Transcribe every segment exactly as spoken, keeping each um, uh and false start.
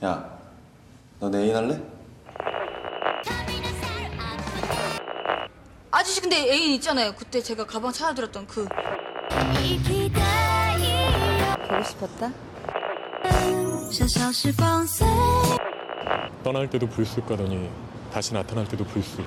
야, 너 내 애인 할래? 아저씨 근데 애인 있잖아요. 그때 제가 가방 찾아드렸던 그. 보고 싶었다. 떠날 때도 불쑥 가더니 다시 나타날 때도 불쑥.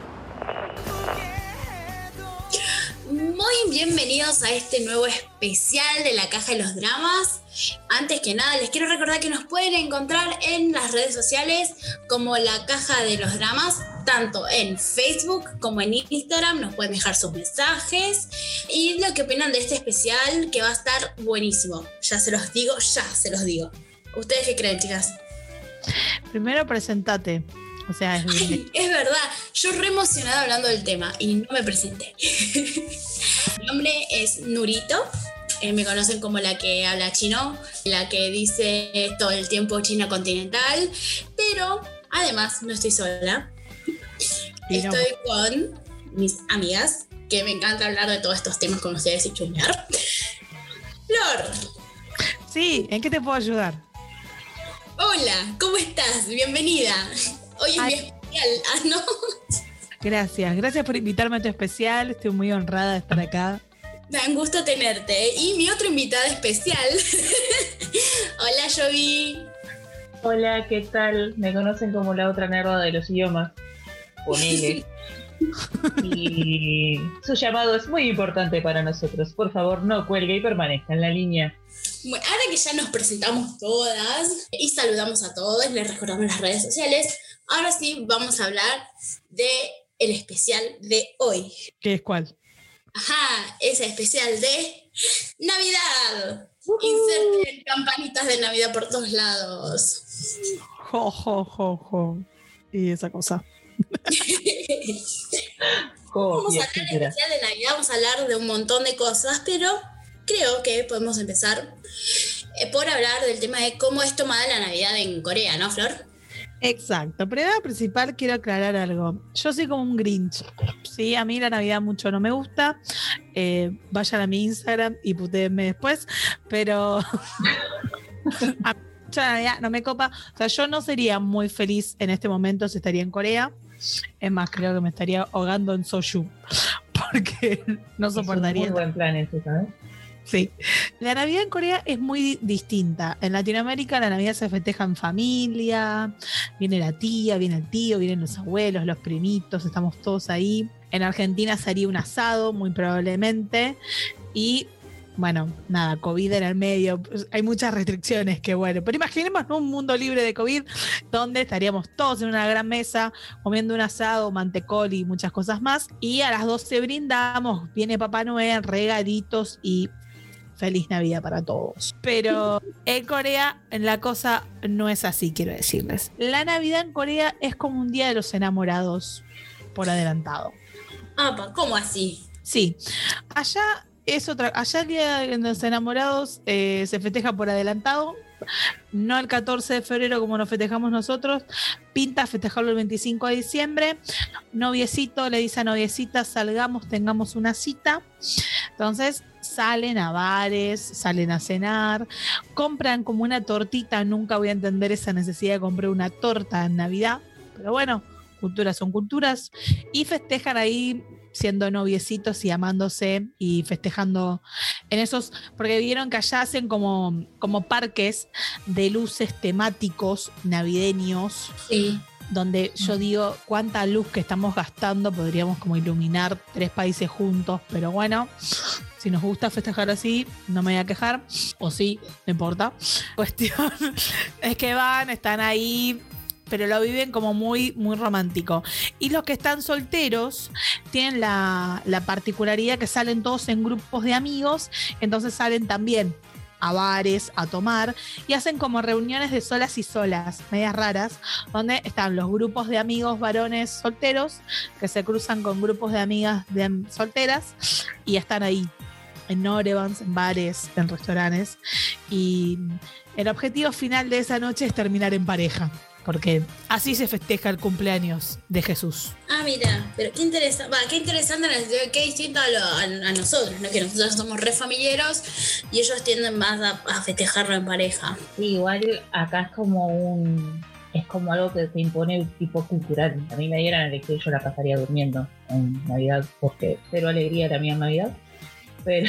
Muy bienvenidos a este nuevo especial de la Caja de los Dramas. Antes que nada, les quiero recordar que nos pueden encontrar en las redes sociales como la Caja de los Dramas, tanto en Facebook como en Instagram. Nos pueden dejar sus mensajes y lo que opinan de este especial, que va a estar buenísimo. Ya se los digo, ya se los digo. ¿Ustedes qué creen, chicas? Primero presentate. O sea, es, Ay, es verdad, yo re emocionada hablando del tema y no me presenté. Mi nombre es Nurito, eh, me conocen como la que habla chino, la que dice todo el tiempo China continental, pero además no estoy sola. Estoy con mis amigas, que me encanta hablar de todos estos temas con ustedes y chumbear. Flor. Sí, ¿en qué te puedo ayudar? Hola, ¿cómo estás? Bienvenida. Hoy es mi especial, ¿ah, no? Gracias, gracias por invitarme a tu especial. Estoy muy honrada de estar acá. Me da un gusto tenerte. Y mi otra invitada especial. Hola, Jovi. Hola, ¿qué tal? Me conocen como la otra nerda de los idiomas. Ponele. Y su llamado es muy importante para nosotros. Por favor, no cuelgue y permanezca en la línea. Bueno, ahora que ya nos presentamos todas y saludamos a todos, les recordamos las redes sociales, ahora sí vamos a hablar de el especial de hoy. ¿Qué es cuál? Ajá, ese especial de Navidad. Uh-huh. Inserten campanitas de Navidad por todos lados. Jo, jo, jo, jo. Y esa cosa. Vamos a hablar del especial de Navidad, vamos a hablar de un montón de cosas, pero creo que podemos empezar eh, por hablar del tema de cómo es tomada la Navidad en Corea, ¿no, Flor? Exacto. Primero principal quiero aclarar algo. Yo soy como un Grinch. Sí, a mí la Navidad mucho no me gusta. Eh, vayan a mi Instagram y putéenme después. Pero a mí la Navidad no me copa. O sea, yo no sería muy feliz en este momento si estaría en Corea. Es más, creo que me estaría ahogando en soju. Porque no soportaría. Es un muy buen plan ese, ¿sabes? Sí. La Navidad en Corea es muy distinta. En Latinoamérica la Navidad se festeja en familia, viene la tía, viene el tío, vienen los abuelos, los primitos, estamos todos ahí. En Argentina sería un asado, muy probablemente. Y bueno, nada, COVID en el medio, hay muchas restricciones, que bueno, pero imaginemos un mundo libre de COVID donde estaríamos todos en una gran mesa comiendo un asado, mantecol y muchas cosas más, y a las doce brindamos, viene Papá Noel, regalitos y feliz Navidad para todos. Pero en Corea la cosa no es así, quiero decirles. La Navidad en Corea es como un día de los enamorados por adelantado. Ah, ¿cómo así? Sí, allá es otra, allá el día de los enamorados eh, se festeja por adelantado, no el catorce de febrero como nos festejamos nosotros. Pinta festejarlo el veinticinco de diciembre. Noviecito le dice a noviecita, salgamos, tengamos una cita. Entonces salen a bares, salen a cenar, compran como una tortita. Nunca voy a entender esa necesidad de comprar una torta en Navidad, pero bueno, culturas son culturas, y festejan ahí siendo noviecitos y amándose y festejando en esos, porque vieron que allá hacen como, como parques de luces temáticos navideños. Sí. Donde yo digo, cuánta luz que estamos gastando, podríamos como iluminar tres países juntos, pero bueno, si nos gusta festejar así, no me voy a quejar, o sí, no importa. Cuestión es que van, están ahí, pero lo viven como muy, muy romántico. Y los que están solteros tienen la, la particularidad que salen todos en grupos de amigos, entonces salen también a bares, a tomar, y hacen como reuniones de solas y solas, medias raras, donde están los grupos de amigos varones solteros que se cruzan con grupos de amigas de solteras y están ahí en Norevans, en bares, en restaurantes, y el objetivo final de esa noche es terminar en pareja. porque así se festeja el cumpleaños de Jesús. Ah, mira, pero qué interesante, va, qué interesante, en el sentido de qué distinto a, lo, a, a nosotros, ¿no? Que nosotros somos re familiareros y ellos tienden más a, a festejarlo en pareja. Sí, igual acá es como un... Es como algo que se impone tipo cultural. A mí me dieran a elegir, yo la pasaría durmiendo en Navidad, porque cero alegría la mía en Navidad. Pero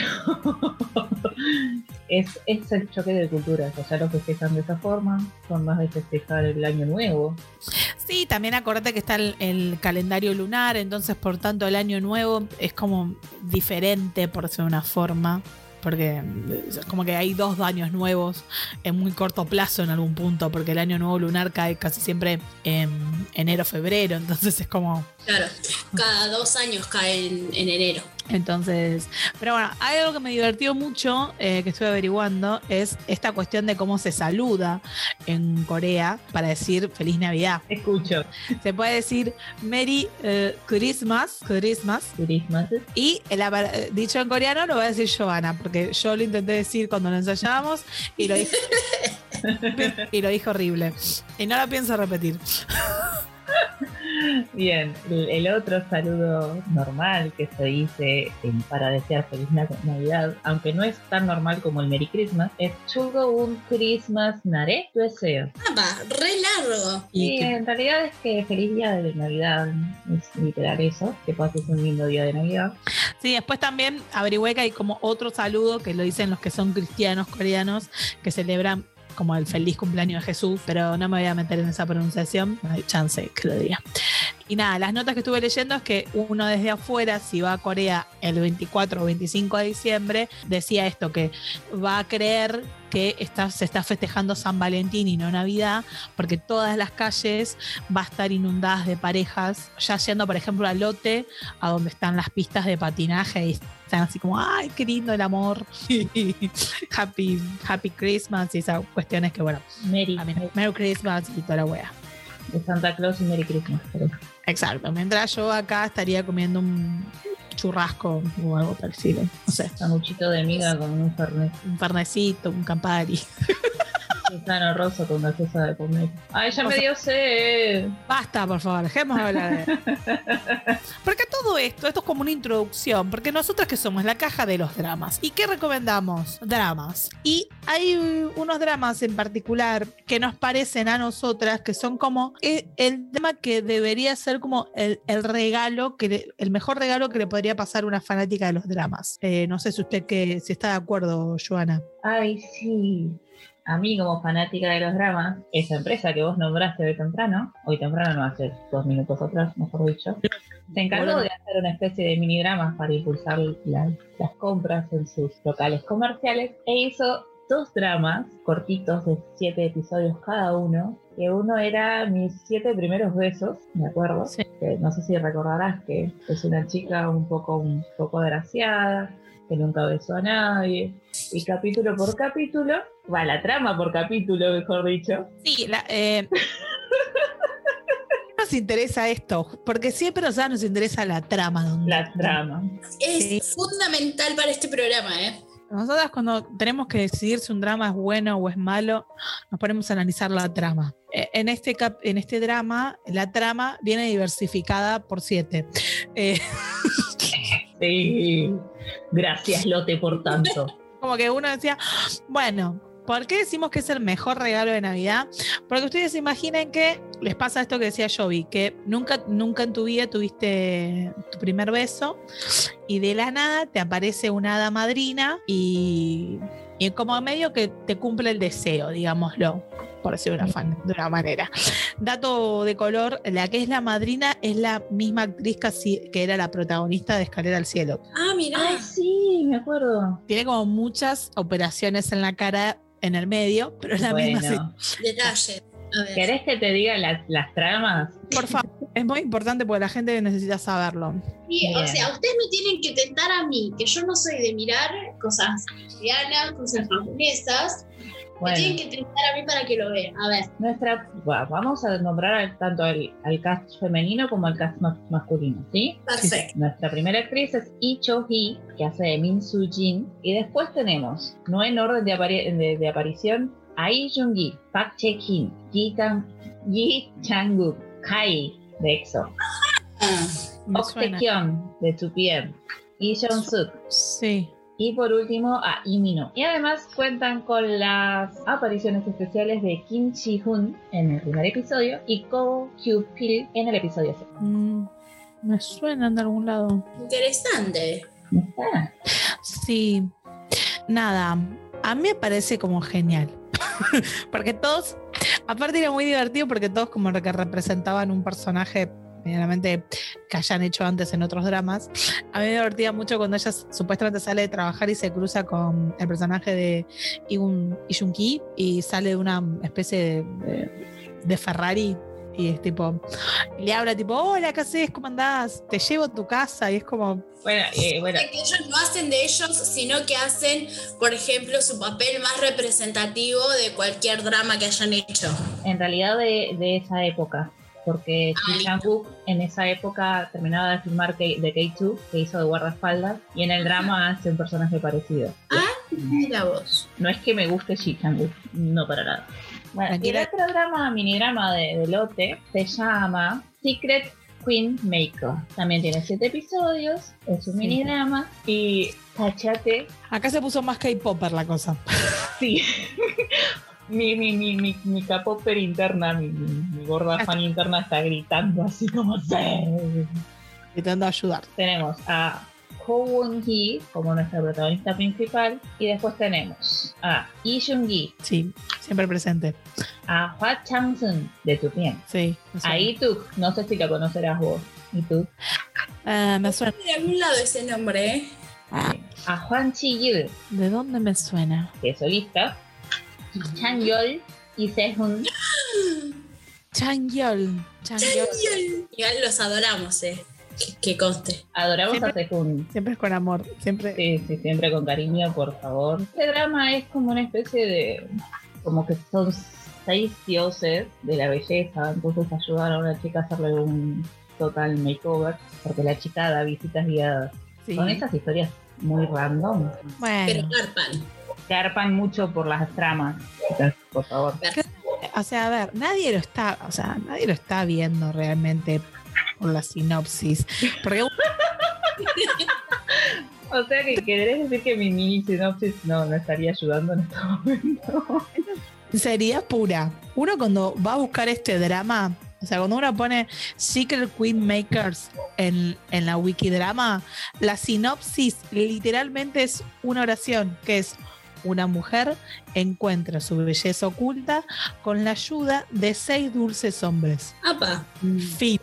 es, es el choque de culturas. O sea, lo festejan de esa forma, son más de festejar el año nuevo. Sí, también acordate que está el, el calendario lunar, entonces por tanto el año nuevo es como diferente, por decirlo de una forma. Porque es como que hay dos años nuevos en muy corto plazo en algún punto, porque el año nuevo lunar cae casi siempre en enero, febrero, entonces es como... Claro, cada dos años cae en, en enero. Entonces, pero bueno, hay algo que me divertió mucho, eh, que estuve averiguando, es esta cuestión de cómo se saluda en Corea para decir Feliz Navidad. Escucho. Se puede decir Merry eh, Christmas, Christmas, Christmas. y el, eh, dicho en coreano lo va a decir Giovanna, porque yo lo intenté decir cuando lo ensayábamos y lo dije, y lo dije horrible. Y no lo pienso repetir. Bien, el, el otro saludo normal que se dice en, para desear feliz Navidad, aunque no es tan normal como el Merry Christmas, es Chugo un Christmas Nare, tu deseo. Ah, va, re largo. Y en realidad es que feliz día de Navidad, es literal eso, que pases un lindo día de Navidad. Sí, después también averigüé que hay como otro saludo que lo dicen los que son cristianos coreanos que celebran como el feliz cumpleaños de Jesús, pero no me voy a meter en esa pronunciación, no hay chance que lo diga. Y nada, las notas que estuve leyendo es que uno desde afuera, si va a Corea el veinticuatro o veinticinco de diciembre, decía esto, que va a creer que está, se está festejando San Valentín y no Navidad, porque todas las calles va a estar inundadas de parejas, ya yendo, por ejemplo, al lote, a donde están las pistas de patinaje, y están así como, ay, qué lindo el amor, happy, happy Christmas, y esas cuestiones que, bueno, Merry, a mí, Merry Christmas y toda la wea. De Santa Claus y Merry Christmas. Pero... Exacto, mientras yo acá estaría comiendo un churrasco o algo parecido, no sé, sanguchito de miga con un fernet. un farnecito, un Campari. Susano Rosso con gaseosa de pomelo. Ay, ya me dio sed. Basta, por favor, dejemos de hablar de... Porque todo esto, esto es como una introducción, porque nosotros que somos la caja de los dramas. ¿Y qué recomendamos? Dramas. Y hay unos dramas en particular que nos parecen a nosotras que son como el, el tema que debería ser como el, el regalo, que le, el mejor regalo que le podría pasar a una fanática de los dramas. Eh, no sé si usted que, si está de acuerdo, Joana. Ay, sí. A mí, como fanática de los dramas, esa empresa que vos nombraste hoy temprano, hoy temprano no, hace dos minutos atrás, mejor dicho, se encargó Bueno. de hacer una especie de mini dramas para impulsar la, las compras en sus locales comerciales e hizo dos dramas cortitos de siete episodios cada uno, que uno era Mis siete primeros besos, me acuerdo, Sí. que no sé si recordarás que es una chica un poco, un poco agraciada, que nunca besó a nadie, y capítulo por capítulo, va la trama por capítulo, mejor dicho. Sí, la, eh, nos interesa esto, porque siempre o sea, nos interesa la trama. Donde, La trama. Es Sí. fundamental para este programa, ¿eh? Nosotras cuando tenemos que decidir si un drama es bueno o es malo, nos ponemos a analizar la trama. Eh, En este, cap- en este drama, la trama viene diversificada por siete. Eh, Sí. Gracias, Lote, por tanto. como que uno decía, bueno, ¿por qué decimos que es el mejor regalo de Navidad? Porque ustedes se imaginen que les pasa esto que decía Jovi, que nunca, nunca en tu vida tuviste tu primer beso y de la nada te aparece una hada madrina y, y como medio que te cumple el deseo, digámoslo, por decirlo de una, fan- de una manera. Dato de color, la que es la madrina es la misma actriz casi que era la protagonista de Escalera al Cielo. Ah, mirá. Ay, sí, me acuerdo. Tiene como muchas operaciones en la cara en el medio, pero es la misma. Sí. Bueno, Detalle. A ver. ¿querés que te diga las, las tramas? Por favor, es muy importante porque la gente necesita saberlo. Sí, o Bien. sea, ustedes me tienen que tentar a mí, que yo no soy de mirar cosas coreanas, cosas japonesas. Me tienen Bueno, que tentar a mí para que lo vean. A ver. nuestra, bueno, vamos a nombrar al- tanto al, al cast femenino como al cast ma- masculino, ¿sí? Perfecto. Nuestra primera actriz es Lee Cho-hee, que hace de Min Soo-jin. Y después tenemos, no en orden de, apari- de- de aparición, a Lee Jung-gi, Park Chae-kin, Ji Kang- Yi Chang-wook, Kai de EXO, Ah, Me Ok suena. Taecyeon de two P M, Lee Jong-suk Sí. y por último a Lee Min-ho. Y además cuentan con las apariciones especiales de Kim Ji-hoon en el primer episodio y Ko Kyu-pil en el episodio seis. Mm, me suenan de algún lado. interesante. Ah, Sí. Nada. A mí me parece como genial. Porque todos, aparte era muy divertido porque todos como que representaban un personaje medianamente que hayan hecho antes en otros dramas. A mí me divertía mucho cuando ella supuestamente sale de trabajar y se cruza con el personaje de Igun Ki y sale de una especie de, de, de Ferrari y es tipo, le habla tipo, hola, ¿qué haces? ¿Cómo andás? Te llevo a tu casa y es como, bueno, eh, bueno, Que ellos no hacen de ellos, sino que hacen, por ejemplo, su papel más representativo de cualquier drama que hayan hecho. en realidad de, de esa época, porque Ah, Kim listo. Jang-wook en esa época terminaba de filmar K- de K dos, que hizo de guardaespaldas, y en el drama hace un personaje parecido. Mira vos. No es que me guste Ji Chang-wook, no para nada. Bueno, y el Tranquila. otro drama, minidrama de, de Lotte, se llama Secret Queen Maker. También tiene siete episodios, es un Sí. minidrama, y cachate, acá se puso más K-Popper la cosa. sí. Mi, mi, mi, mi, mi capopper interna, mi, mi, mi gorda fan interna está gritando así como ¡sí! Intentando ayudar. Tenemos a Ho Won-hee como nuestra protagonista principal y después tenemos a Lee Jung-gi, Sí, siempre presente. a Hwa Chang-sun de two P M, Sí. me suena. a Ituk, no sé si la conocerás vos, Ituk, Ah, me suena. De algún lado ese nombre, ¿eh? a Hwan Chi-yul, ¿De dónde me suena? que es solista, Chang-yeol y Sehun. Changyol. Changyol. Igual los adoramos, ¿eh? Que, que conste. Adoramos Siempre- a Sehun. Siempre es con amor. Siempre. Sí, sí, siempre con cariño, por favor. Este drama es como una especie de... como que son seis dioses de la belleza, entonces ayudan a una chica a hacerle un total makeover, porque la chica da visitas guiadas. Sí. Son esas historias muy random. Pero Bueno, garpan. Carpan mucho por las tramas, chicas, por favor. o sea, a ver, nadie lo está, o sea, nadie lo está viendo realmente por la sinopsis. Porque O sea que querés decir que mi mini sinopsis no, no estaría ayudando en este momento. sería pura. Uno cuando va a buscar este drama, o sea, cuando uno pone Secret Queen Makers en, en la Wikidrama, la sinopsis literalmente es una oración, que es una mujer encuentra su belleza oculta con la ayuda de seis dulces hombres. Apa. Fin.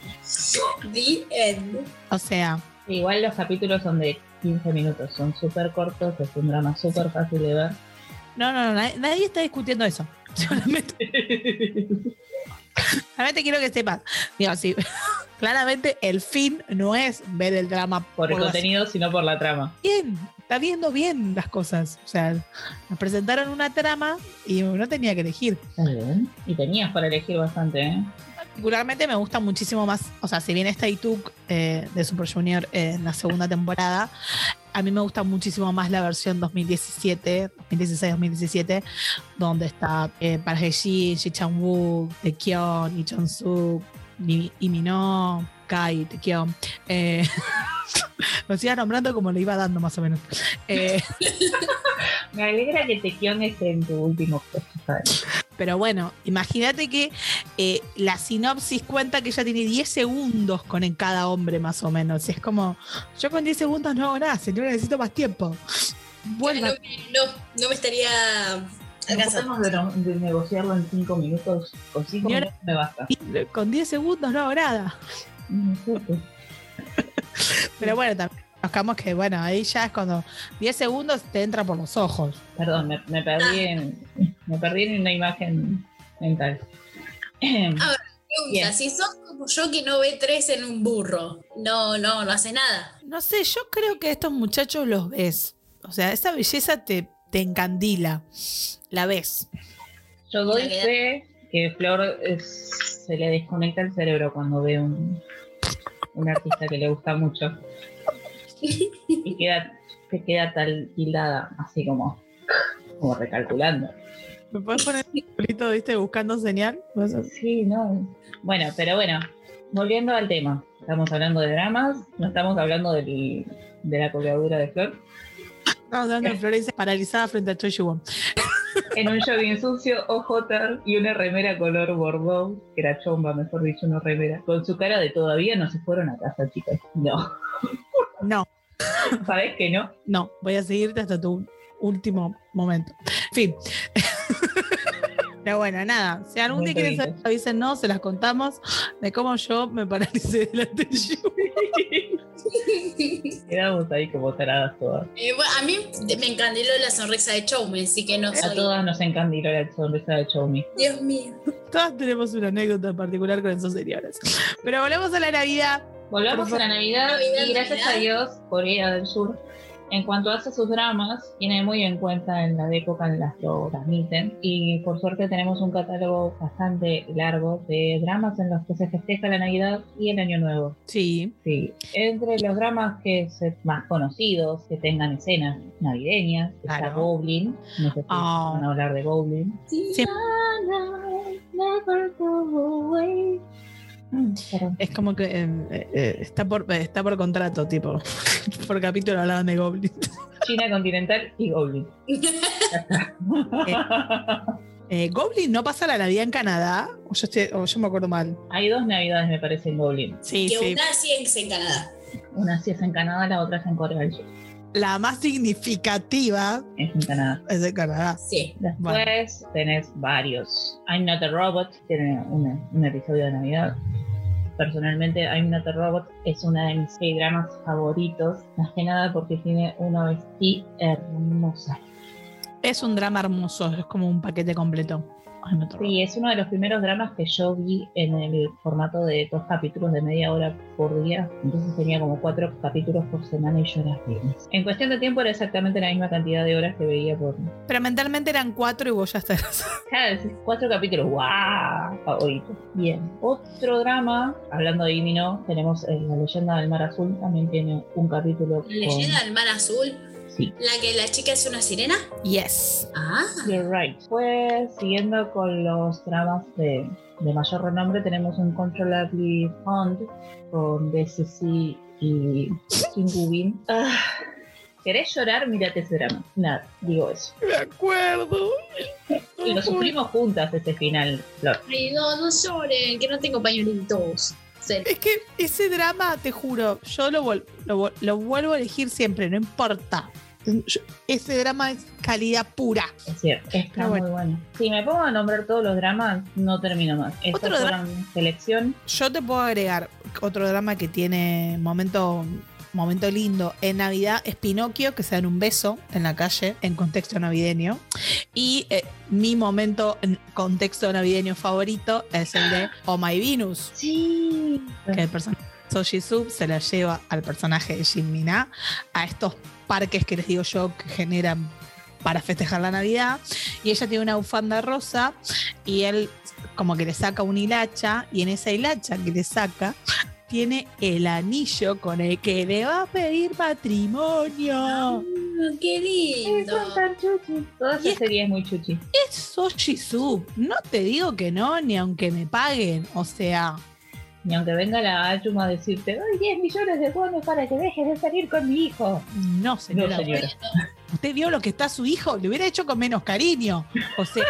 The end. O sea, Igual los capítulos son de quince minutos, son súper cortos, es un drama súper fácil de ver. no, no, no, nadie, nadie está discutiendo eso. Solamente, solamente quiero que sepas. Digo, sí, claramente el fin no es ver el drama Por el la- contenido, sino por la trama. bien, está viendo bien las cosas. O sea, nos presentaron una trama y uno tenía que elegir. Está bien. Y tenías para elegir bastante, ¿eh? Particularmente me gusta muchísimo más, o sea, si bien está Ituk eh, de Super Junior eh, en la segunda temporada, a mí me gusta muchísimo más la versión dos mil diecisiete, dos mil dieciséis dos mil diecisiete, donde está eh, Park Hae-jin, Ji Chang-wook, Taecyeon, Lee Jong-suk, Lee Min-ho, Kai, Taecyeon. Eh, lo siga nombrando como le iba dando más o menos. Eh, Me alegra que Taecyeon esté en tu último puesto, ¿sabes? Pero bueno, imagínate que eh, la sinopsis cuenta que ella tiene diez segundos con en cada hombre más o menos. Y es como, yo con diez segundos no hago nada, señora, necesito más tiempo. Vuelva. No, no, no me estaría alcanzando. Tratamos de, no- de negociarlo en cinco minutos. Con cinco Señora- minutos me basta. Y con diez segundos no hago nada. Mm, súper. Pero bueno, también buscamos que, bueno, ahí ya es cuando diez segundos te entra por los ojos. Perdón, me, me perdí en, me perdí en una imagen mental. Pregunta, Bien. si sos como yo que no ve tres en un burro, no, no, no hace nada. No sé, yo creo que a estos muchachos los ves. O sea, esa belleza te, te encandila. La ves. Yo doy La que- fe que Flor es- se le desconecta el cerebro cuando ve un, un artista que le gusta mucho. Y queda, se queda tal tildada, así como, como recalculando. ¿Me puedes poner un pulito, viste, buscando señal? Sí, no. Bueno, pero bueno, volviendo al tema. Estamos hablando de dramas, no estamos hablando del, de la colgadura de Flor. Estamos hablando de Florencia paralizada frente a Choi Siwon. En un jogging sucio, ojotas y una remera color bordeaux, que era chomba, mejor dicho, una remera, con su cara de todavía no se fueron a casa, chicas. No. No, ¿Sabes que no? no, voy a seguirte hasta tu último momento. En fin. Pero bueno, nada, si algún Muy día quieren bonito. saber, avísennos, se las contamos de cómo yo me paralicé delante de Siwon. Quedamos ahí como taradas todas. Eh, bueno, a mí me encandiló la sonrisa de Choume, así que no A soy. todas nos encandiló la sonrisa de Choumi. Dios mío. Todas tenemos una anécdota en particular con esos señores. Pero volvemos a la Navidad. Volvamos a la Navidad, Navidad, y gracias Navidad. a Dios, Corea del Sur, en cuanto hace sus dramas, tiene muy en cuenta en la época en las que lo transmiten, y por suerte tenemos un catálogo bastante largo de dramas en los que se festeja la Navidad y el Año Nuevo. Sí. Sí, entre los dramas que se, más conocidos, que tengan escenas navideñas, está Claro. Goblin, no sé si Oh. van a hablar de Goblin. Sí. Never go away. Mm, perdón. Es como que eh, eh, está, por, eh, está por contrato, tipo. Por capítulo hablaban de Goblin. China continental y Goblin. Eh, ¿Goblin no pasa la Navidad en Canadá? ¿O yo, estoy, o yo me acuerdo mal? Hay dos navidades, me parece, en Goblin. Sí, Que sí. una sí es en Canadá. Una sí es en Canadá, la otra es en Corea del Sur. La más significativa Es en Canadá. es de Canadá. Sí. Después Bueno. tenés varios. I'm Not a Robot, tiene una- un episodio de Navidad. Personalmente, I'm Not a Robot es una de mis K-dramas favoritos, más que nada porque tiene una O S T hermosa. Es un drama hermoso, es como un paquete completo. Ay, me atoró. Sí, es uno de los primeros dramas que yo vi en el formato de dos capítulos de media hora por día. Entonces tenía como cuatro capítulos por semana y yo era feliz. En cuestión de tiempo era exactamente la misma cantidad de horas que veía por... Pero mentalmente eran cuatro y vos ya estás. Cada vez, cuatro capítulos, ¡guau! Favorito. Bien. Otro drama, hablando de Imino, tenemos eh, La Leyenda del Mar Azul, también tiene un capítulo con... La leyenda del mar azul. Sí, La que la chica es una sirena. Yes. Ah. you're right. Pues, siguiendo con los dramas de, de mayor renombre, tenemos un Controllably Fond con D C C y Kim Woo-bin. Ah, ¿querés llorar? Mírate ese drama. Nada, digo eso. Me acuerdo. Y lo sufrimos juntas ese final, Flor. Ay, no, no lloren, que no tengo pañuelitos. Serio. Es que ese drama, te juro, yo lo, vuel- lo, vuel- lo vuelvo a elegir siempre, no importa. Yo- ese drama es calidad pura. Es cierto, está Pero bueno. muy bueno. Si me pongo a nombrar todos los dramas, no termino más. Estas Otro fueron selección. Yo te puedo agregar otro drama que tiene momento, momento lindo en Navidad, es Pinocchio, que se dan un beso en la calle en contexto navideño. Y eh, mi momento en contexto navideño favorito es el de Oh My Venus, Sí. que el personaje So Jisoo se la lleva al personaje de Jin Mina a estos parques que les digo yo que generan para festejar la Navidad, y ella tiene una bufanda rosa y él como que le saca un hilacha, y en esa hilacha que le saca tiene el anillo con el que le va a pedir matrimonio. Ah, qué lindo. Son tan chuchis. Toda Y esa es- serie es muy chuchi. Es So Jisoo, no te digo que no, ni aunque me paguen, o sea, Y aunque venga la Ayuma a decirte, doy diez millones de bonos para que dejes de salir con mi hijo. no No, señora. señora. Usted vio lo que está su hijo, le hubiera hecho con menos cariño. O sea.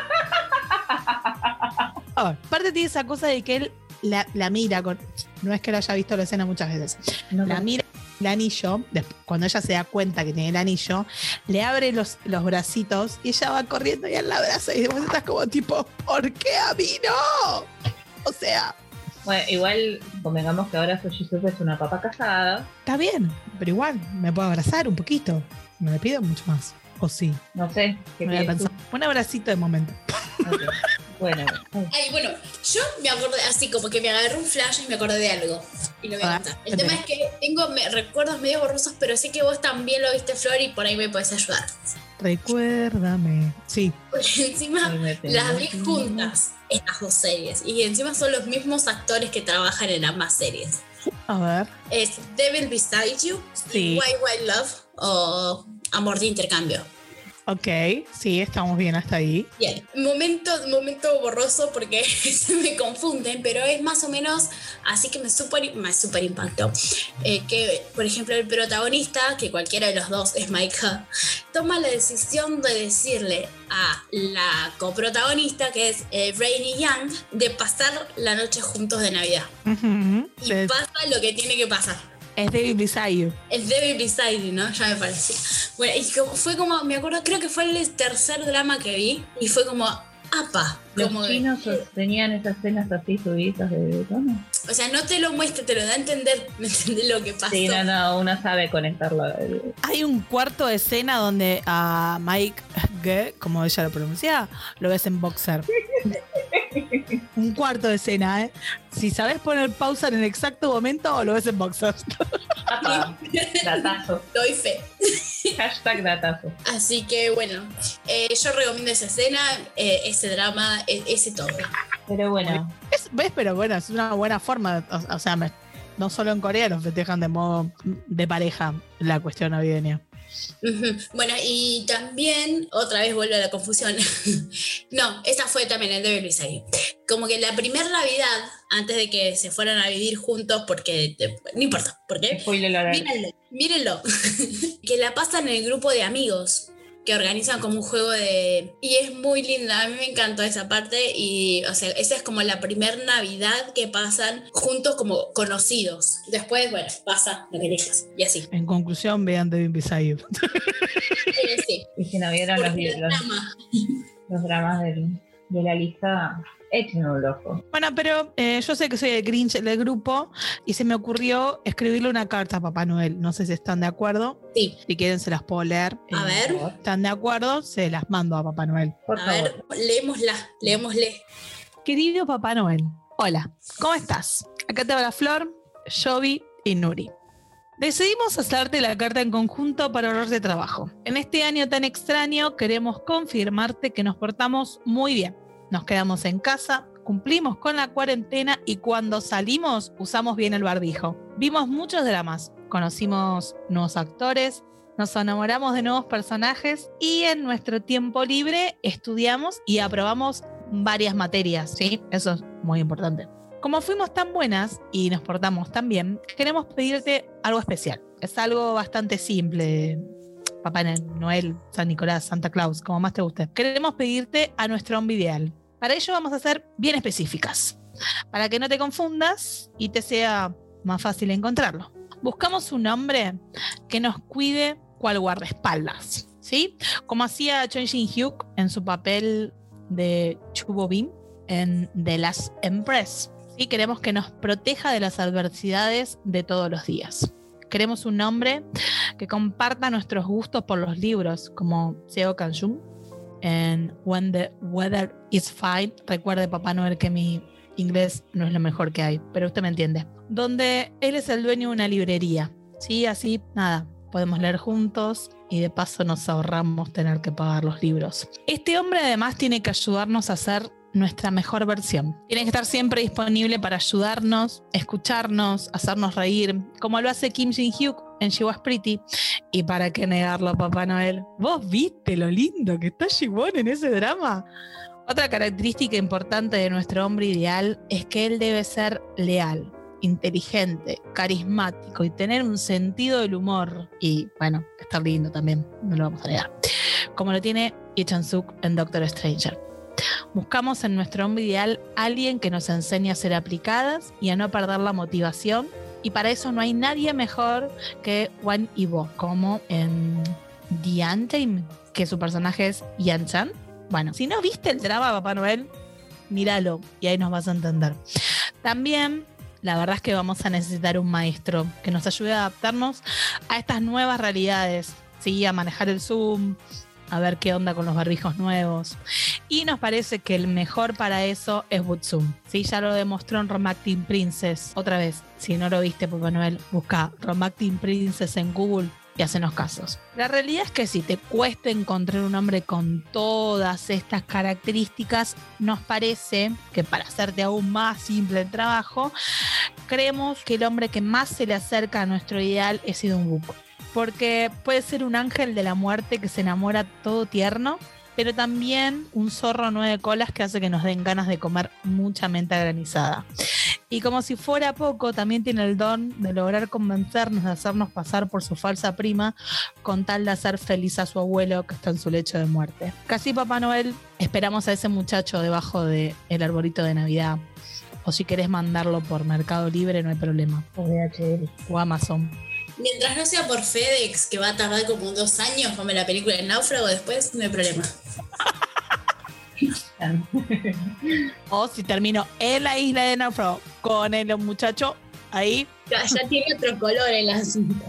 A ver, aparte tiene esa cosa de que él la, la mira con. No es que lo haya visto la escena muchas veces. No, La mira el anillo, después, cuando ella se da cuenta que tiene el anillo, le abre los, los bracitos y ella va corriendo y él la abraza y después estás como tipo, ¿por qué a mí no? O sea, Bueno, igual convengamos que ahora Sojizuka es una papa casada. está bien, pero igual, me puedo abrazar un poquito. No le pido mucho más. O sí, No sé. ¿qué me voy a piensas pensar. Un abracito de momento. tú? Ok. Bueno, ay, Ay, bueno, yo me acordé, así como que me agarré un flash y me acordé de algo. Y lo voy a Ah, contar. El tema es que tengo me- recuerdos medio borrosos, pero sé que vos también lo viste, Flor, y por ahí me podés ayudar. Recuérdame. Sí. Porque encima ay, me tengo las vi que- juntas, estas dos series. Y encima son los mismos actores que trabajan en ambas series. A ver. Es Devil Beside You, Sí. Why Why Love o Amor de Intercambio. Ok, sí, estamos bien hasta ahí. Bien, momento, momento borroso porque se me confunden, pero es más o menos así que me super, me super impactó. Eh, que, por ejemplo, el protagonista, que cualquiera de los dos es Micah, toma la decisión de decirle a la coprotagonista, que es eh, Rainy Young, de pasar la noche juntos de Navidad. Uh-huh. Y Es, pasa lo que tiene que pasar. es David Beside You. El David Beside, ¿no? Ya me parecía. Bueno, y como- fue como, me acuerdo, creo que fue el tercer drama que vi y fue como, apa. Los Como de- chinos tenían esas escenas así subidas de tono. o sea, no te lo muestra, te lo da a entender, ¿me entendés lo que pasó? Sí, no, no, uno sabe conectarlo. Hay un cuarto de escena donde a Mike Ge, como ella lo pronuncia, lo ves en boxer. Un cuarto de escena, ¿eh? Si sabes poner pausa en el exacto momento, lo ves en boxer. Apa, datazo. Doy fe. Hashtag datazo. Así que bueno, eh, yo recomiendo esa escena, eh, ese drama, e- ese todo. Pero bueno, Es- ¿Ves? Pero bueno, es una buena forma. O, o sea, me- no solo en Corea lo festejan de modo de pareja la cuestión navideña. Ujú. Bueno, y también, otra vez vuelvo a la confusión. No, esa fue también el de Beside. Como que la primera Navidad, antes de que se fueran a vivir juntos, porque eh, no importa, ¿por qué? spoiler alert. Mírenlo, mírenlo. Que la pasan en el grupo de amigos que organizan como un juego de... Y es muy linda, a mí me encantó esa parte y, o sea, esa es como la primer Navidad que pasan juntos como conocidos. Después, bueno, pasa lo que elijas y así. En conclusión, vean David Beside You. Eh, sí, Y si no vieron los, porque el los, drama... los dramas del- de la lista, echen un ojo. Bueno, pero eh, yo sé que soy el Grinch del grupo y se me ocurrió escribirle una carta a Papá Noel. No sé si están de acuerdo. Sí, Si quieren, se las puedo leer. a Eh, ver, ¿Están de acuerdo? Se las mando a Papá Noel. Por a favor. ver, leémosla, leémosle. Querido Papá Noel, hola, ¿cómo estás? Acá te habla Flor, Jovi y Nuri. Decidimos hacerte la carta en conjunto para ahorrar de trabajo. En este año tan extraño queremos confirmarte que nos portamos muy bien. Nos quedamos en casa, cumplimos con la cuarentena y cuando salimos usamos bien el barbijo. Vimos muchos dramas, conocimos nuevos actores, nos enamoramos de nuevos personajes y en nuestro tiempo libre estudiamos y aprobamos varias materias, ¿sí? Eso es muy importante. Como fuimos tan buenas y nos portamos tan bien, queremos pedirte algo especial. Es algo bastante simple, Papá Noel, San Nicolás, Santa Claus, como más te guste. Queremos pedirte a nuestro hombre ideal. Para ello vamos a ser bien específicas, para que no te confundas y te sea más fácil encontrarlo. Buscamos un hombre que nos cuide cual guardaespaldas, ¿sí? Como hacía Choi Shin-hyuk en su papel de Chu Bo-bin en The Last Empress. ¿Sí? Queremos que nos proteja de las adversidades de todos los días. Queremos un hombre que comparta nuestros gustos por los libros, como Seo Kang-jung en When the Weather is Fine. Recuerde, Papá Noel, que mi inglés no es lo mejor que hay, pero usted me entiende. Donde él es el dueño de una librería. ¿Sí? Así, nada, podemos leer juntos y de paso nos ahorramos tener que pagar los libros. Este hombre además tiene que ayudarnos a ser nuestra mejor versión. Tiene que estar siempre disponible para ayudarnos, escucharnos, hacernos reír, como lo hace Kim Jin-hyuk en She Was Pretty. Y para qué negarlo, Papá Noel. ¿Vos viste lo lindo que está Jiwon en ese drama? Otra característica importante de nuestro hombre ideal es que él debe ser leal, inteligente, carismático y tener un sentido del humor. Y bueno, estar lindo también, no lo vamos a negar. Como lo tiene Lee Chan-suk en Doctor Stranger. Buscamos en nuestro hombre ideal alguien que nos enseñe a ser aplicadas y a no perder la motivación. Y para eso no hay nadie mejor que Wan Ibo, como en The Untamed, que su personaje es Yan Chan. Bueno, si no viste el drama Papá Noel, míralo y ahí nos vas a entender. También, la verdad es que vamos a necesitar un maestro que nos ayude a adaptarnos a estas nuevas realidades, ¿sí? A manejar el Zoom, a ver qué onda con los barbijos nuevos. Y nos parece que el mejor para eso es Butsum. ¿Sí? Ya lo demostró en Romantic Princess. Otra vez, si no lo viste, Papá Noel, busca Romantic Princess en Google y hacenos casos. La realidad es que si te cuesta encontrar un hombre con todas estas características, nos parece que para hacerte aún más simple el trabajo, creemos que el hombre que más se le acerca a nuestro ideal es Idun Book. Porque puede ser un ángel de la muerte que se enamora todo tierno, pero también un zorro nueve colas que hace que nos den ganas de comer mucha menta granizada. Y como si fuera poco, también tiene el don de lograr convencernos de hacernos pasar por su falsa prima con tal de hacer feliz a su abuelo que está en su lecho de muerte. Casi Papá Noel, esperamos a ese muchacho debajo del arbolito de Navidad. O si querés mandarlo por Mercado Libre, no hay problema. O D H L. O Amazon. Mientras no sea por FedEx, que va a tardar como dos años, como en la película El Náufrago, después no hay problema. O si termino en la isla de Náufrago con el muchacho, ahí. Ya, ya tiene otro color el asunto.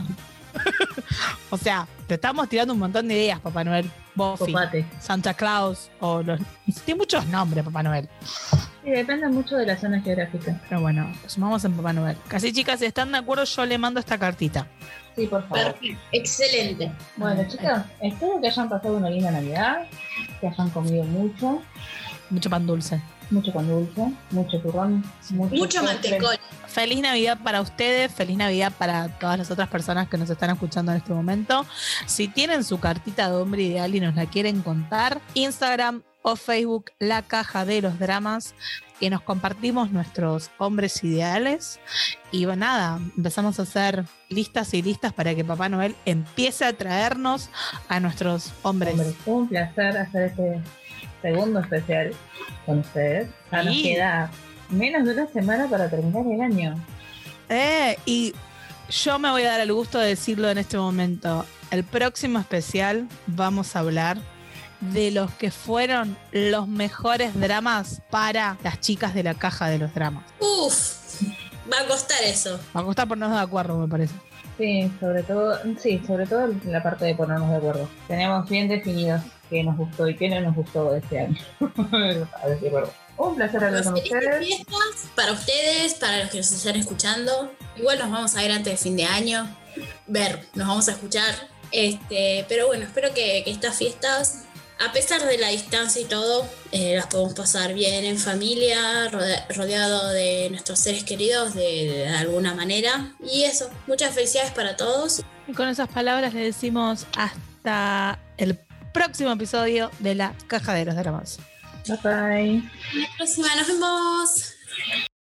O sea, te estamos tirando un montón de ideas, Papá Noel. Buffy, Copate. Santa Claus, o los... Tiene muchos nombres, Papá Noel. Sí, depende mucho de la zona geográfica. Pero bueno, lo sumamos en Papá Noel. Casi, chicas, si están de acuerdo, yo le mando esta cartita. Sí, por favor. Perfecto. Excelente. Bueno, chicos, espero que hayan pasado una linda Navidad, que hayan comido mucho, Mucho pan dulce. mucho pan dulce, mucho turrón, mucho, Mucho postre. mantecol. Feliz Navidad para ustedes, feliz Navidad para todas las otras personas que nos están escuchando en este momento. Si tienen su cartita de hombre ideal y nos la quieren contar, Instagram o Facebook, La Caja de los Dramas, que nos compartimos nuestros hombres ideales. Y bueno, nada, empezamos a hacer listas y listas para que Papá Noel empiece a traernos a nuestros hombres. Hombre, fue un placer hacer este segundo especial con ustedes. Ya nos Sí. queda menos de una semana para terminar el año. Eh, y yo me voy a dar el gusto de decirlo en este momento. El próximo especial vamos a hablar de los que fueron los mejores dramas para las chicas de la Caja de los Dramas. Uf, va a costar eso. Va a costar ponernos de acuerdo, me parece. Sí, sobre todo, sí, sobre todo la parte de ponernos de acuerdo. Tenemos bien definidos qué nos gustó y qué no nos gustó de este año. A ver si acuerdo. Un placer hablar con Felices ustedes. fiestas para ustedes, para los que nos están escuchando. Igual nos vamos a ver antes de fin de año. Ver, nos vamos a escuchar. Este, pero bueno, espero que, que estas fiestas, a pesar de la distancia y todo, eh, las podemos pasar bien en familia, rode- rodeado de nuestros seres queridos de, de alguna manera. Y eso, muchas felicidades para todos. Y con esas palabras le decimos hasta el próximo episodio de la Caja de los Dramas. Bye bye. Hasta la próxima, nos vemos.